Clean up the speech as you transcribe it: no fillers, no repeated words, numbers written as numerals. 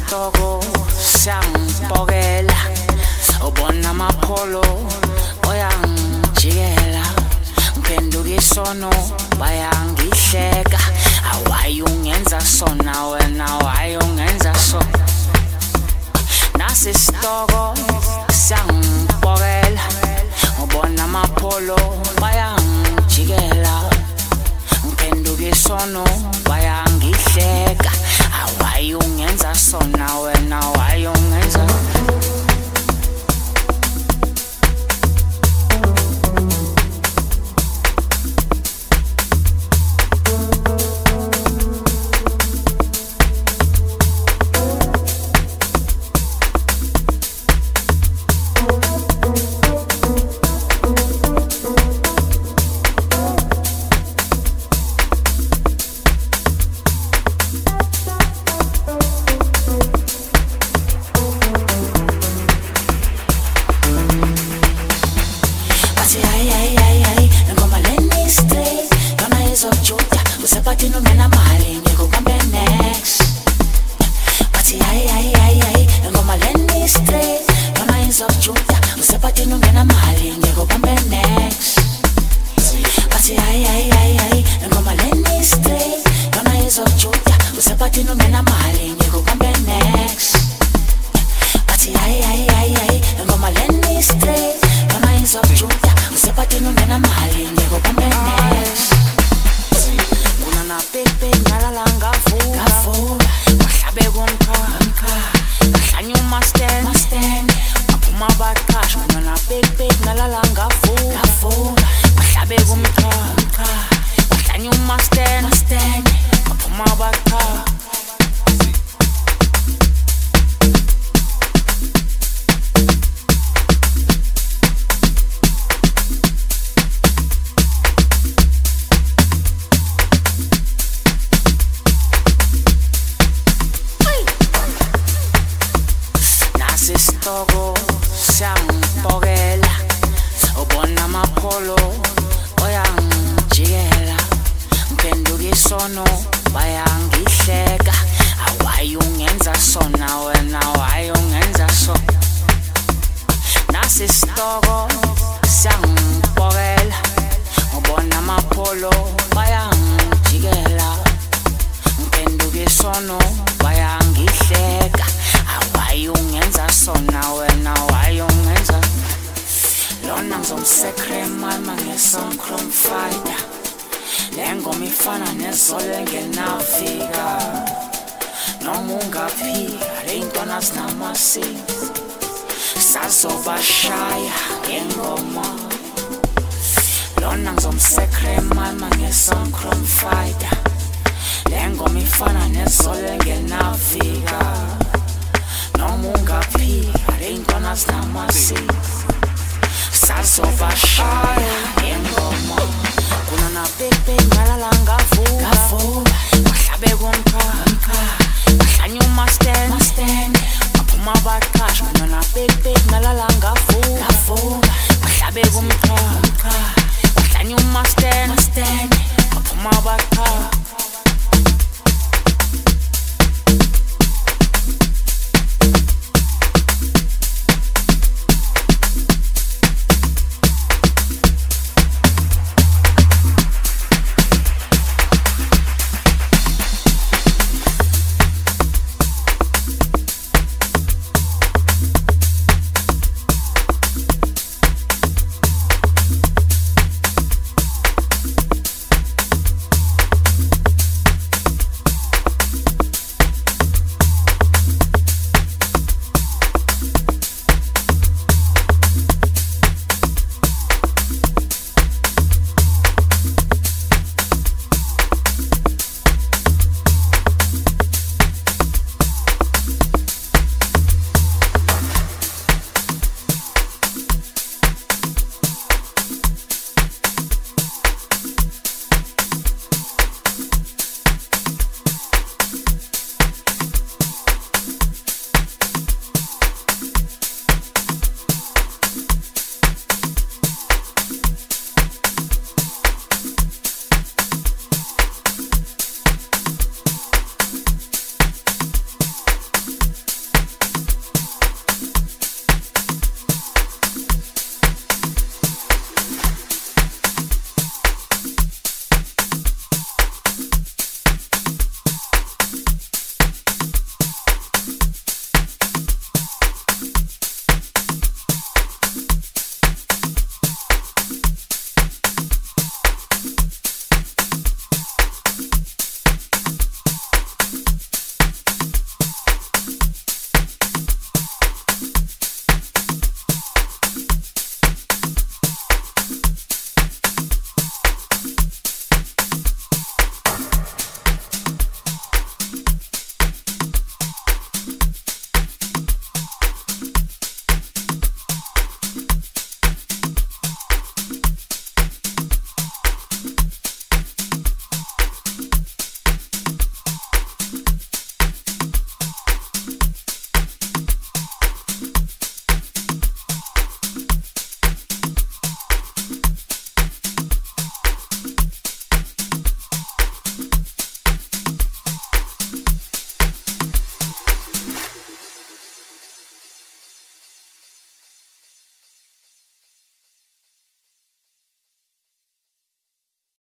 Nasisitoko siyangibhokela ubona amapholo oyangijikela ngiphenduka isono bayangihleka why ungenza sona wena why ungenza so Nasisitoko siyangibhokela ubona amapholo bayangijikela ngiphenduka isono bayangihleka why ungenza sona wena why ungenza Usapati no mena mali ngeko kambe next Pati ngoma leni straight Gonna is of Juda Usapati no mena mali ngeko kambe next Pati ngoma leni straight Gonna is of Juda Usapati no mena mali ngeko kambe next Pati ngoma leni straight Gonna is of Juda Usapati no mena mali ngeko kambe next Pepe nalalanga vula Bahlabe kumkha Bahlanya umastand Baphuma baqhash Kunana pepe nalalanga vula Bahlabe kumkha Bahlanya umastand Baphuma baqhash Nasisitoko siyangibhokela ubona amapholo oyangijikela ngiphenduka isono bayangihleka why ungenza sona wena why ungenza so Nasisitoko siyangibhokela ubona amapholo bayangijikela ngiphenduka isono bayangihleka why ungenza sona wena why ungenza Lona ngizomsekre mama ngesongchrome fighter Lengoma ifana nezolo engenafika Noma ungaphika ley'ntwana zinamasini Sazobashaya ngengoma Lona ngizomsekre mama ngesongchrome fighter Lengoma ifana nezolo engenafika Noma ungaphika ley'ntwana zinamasini Sazobashaya ngengoma